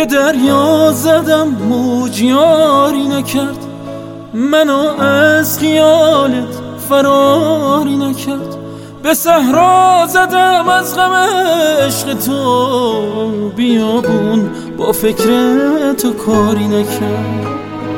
دریا زدم موج یاری نکرد، منو از خیالت فراری نکرد. به صحرا زدم از غم عشق تو، بیابون با فکر تو کاری نکرد.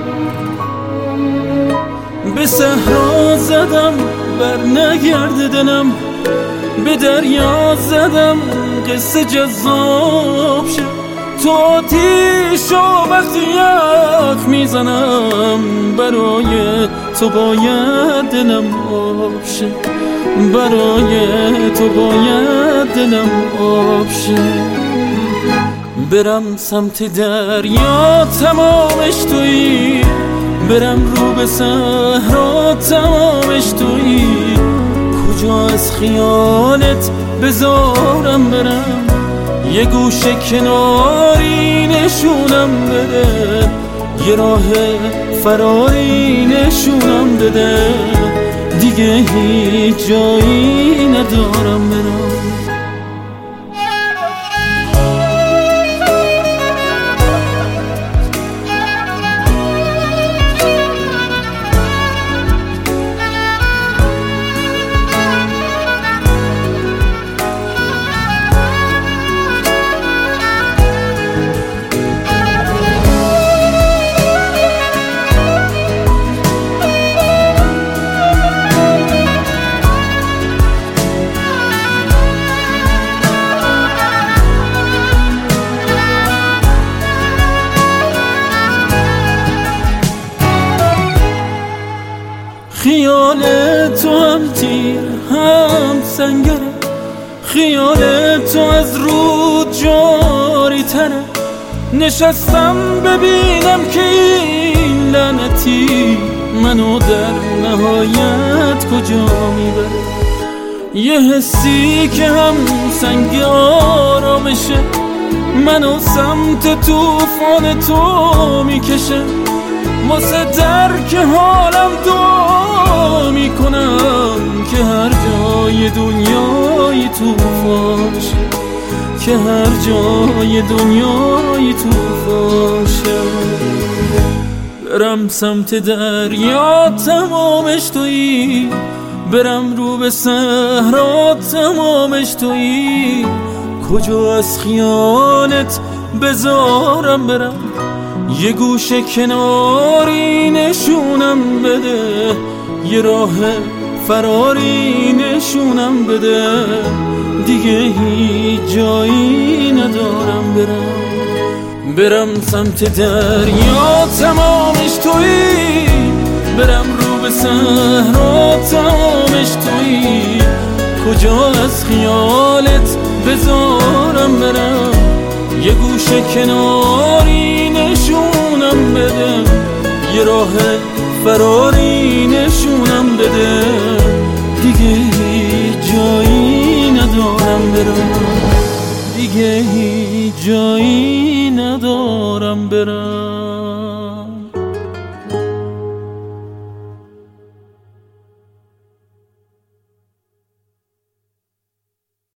به صحرا زدم بر نگرد دلم، به دریا زدم قصه جذاب شد. تو آتیشو وقتی یخ میزنم، برای تو باید دلم آب شه، برای تو باید دلم آب شه. برم سمت دریا تمامش تویی، برم رو به صحرا تمامش تویی. کجا از خیالت بذارم برم، یه گوشه کناری نشونم بده، یه راه فراری نشونم بده. دیگه هیچ جایی ندارم برم. خیال تو هم تیر هم سنگره، خیال تو از رود جاری تره. نشستم ببینم که این لعنتی منو در نهایت کجا میبره. یه حسی که هم سنگ آرامشه، منو سمت طوفان تو میکشه. واسه درک حالم دعا میکنم که هر جای دنیای طوفان شه، که هر جای دنیای طوفان شه. برم سمت دریا تمامش تویی، برم رو به صحرا تمامش تویی. کجا از خیالت بذارم برم، یه گوشه کناری نشونم بده، یه راه فراری نشونم بده. دیگه هیچ جایی ندارم برم. برم سمت دریا تمامش تویی، برم رو به صحرا تمامش تویی. کجا از خیالت بذارم برم، یه گوشه کناری نشونم بده، یه راه فراری نشونم بده. دیگه